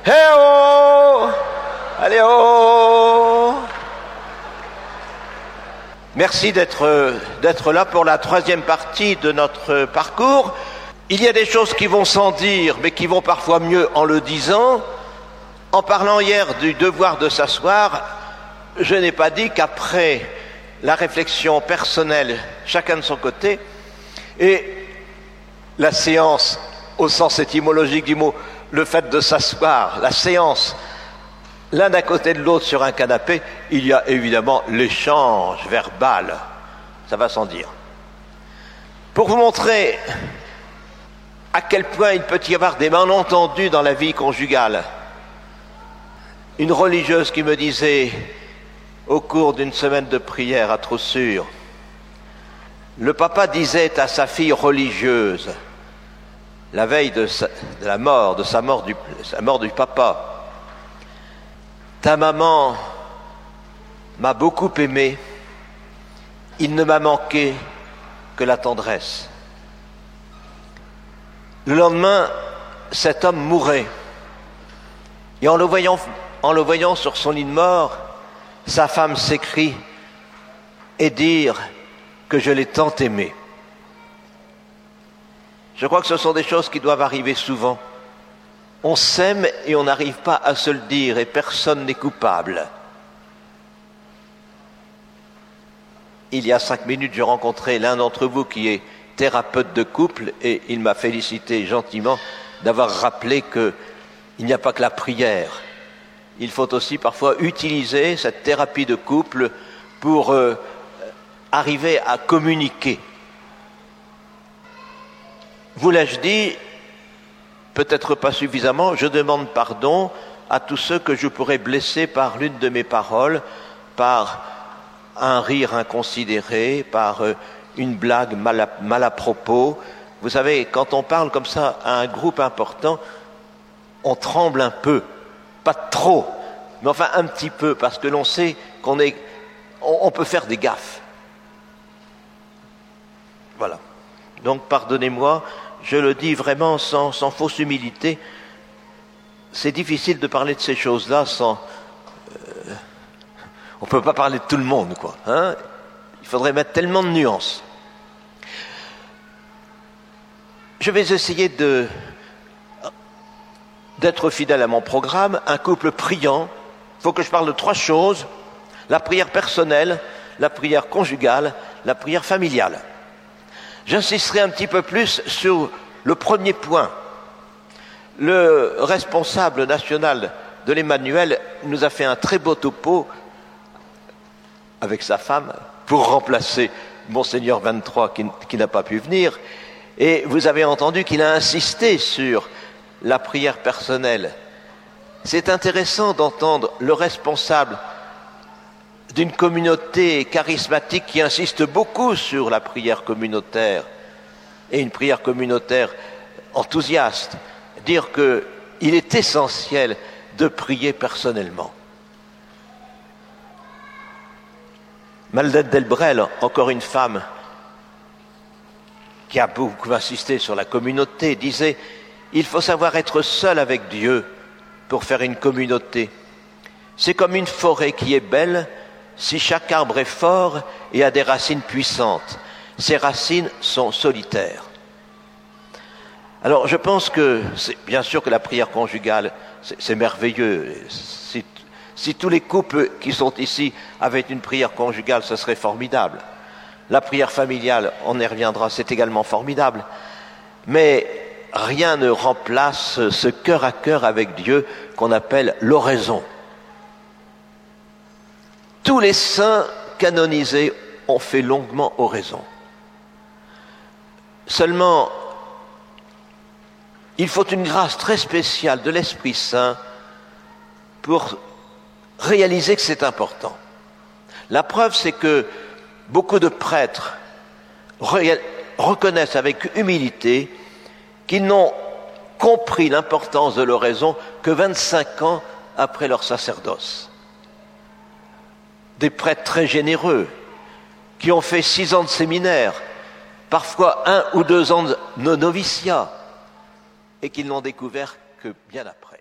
Eh oh! Allez oh! Merci d'être là pour la troisième partie de notre parcours. Il y a des choses qui vont sans dire, mais qui vont parfois mieux en le disant. En parlant hier du devoir de s'asseoir, je n'ai pas dit qu'après la réflexion personnelle, chacun de son côté, et la séance, au sens étymologique du mot, le fait de s'asseoir, la séance, l'un à côté de l'autre sur un canapé, il y a évidemment l'échange verbal. Ça va sans dire. Pour vous montrer à quel point il peut y avoir des malentendus dans la vie conjugale, une religieuse qui me disait, au cours d'une semaine de prière à Troussure, le papa disait à sa fille religieuse, la veille de sa mort du papa, ta maman m'a beaucoup aimé, il ne m'a manqué que la tendresse. Le lendemain, cet homme mourait, et en le voyant sur son lit de mort, sa femme s'écrie et dire que je l'ai tant aimé. Je crois que ce sont des choses qui doivent arriver souvent. On s'aime et on n'arrive pas à se le dire et personne n'est coupable. Il y a 5 minutes, j'ai rencontré l'un d'entre vous qui est thérapeute de couple et il m'a félicité gentiment d'avoir rappelé qu'il n'y a pas que la prière. Il faut aussi parfois utiliser cette thérapie de couple pour arriver à communiquer. Vous l'ai-je dit, peut-être pas suffisamment, je demande pardon à tous ceux que je pourrais blesser par l'une de mes paroles, par un rire inconsidéré, par une blague mal à propos. Vous savez, quand on parle comme ça à un groupe important, on tremble un peu, pas trop, mais enfin un petit peu, parce que l'on sait on peut faire des gaffes. Voilà. Donc pardonnez-moi, je le dis vraiment sans fausse humilité. C'est difficile de parler de ces choses-là sans... on ne peut pas parler de tout le monde, quoi. Hein? Il faudrait mettre tellement de nuances. Je vais essayer d'être fidèle à mon programme, un couple priant. Il faut que je parle de 3 choses, la prière personnelle, la prière conjugale, la prière familiale. J'insisterai un petit peu plus sur le premier point. Le responsable national de l'Emmanuel nous a fait un très beau topo avec sa femme pour remplacer Monseigneur 23 qui n'a pas pu venir. Et vous avez entendu qu'il a insisté sur la prière personnelle. C'est intéressant d'entendre le responsable d'une communauté charismatique qui insiste beaucoup sur la prière communautaire et une prière communautaire enthousiaste, dire qu'il est essentiel de prier personnellement. Maldette Delbrel, encore une femme qui a beaucoup insisté sur la communauté, disait « Il faut savoir être seul avec Dieu pour faire une communauté. C'est comme une forêt qui est belle si chaque arbre est fort et a des racines puissantes. Ces racines sont solitaires. » Alors je pense que, bien sûr que la prière conjugale, c'est merveilleux. Si tous les couples qui sont ici avaient une prière conjugale, ce serait formidable. La prière familiale, on y reviendra, c'est également formidable. Mais rien ne remplace ce cœur à cœur avec Dieu qu'on appelle l'oraison. Tous les saints canonisés ont fait longuement oraison. Seulement, il faut une grâce très spéciale de l'Esprit Saint pour réaliser que c'est important. La preuve, c'est que beaucoup de prêtres reconnaissent avec humilité qu'ils n'ont compris l'importance de l'oraison que 25 ans après leur sacerdoce. Des prêtres très généreux, qui ont fait 6 ans de séminaire, parfois 1 ou 2 ans de noviciat, et qui ne l'ont découvert que bien après.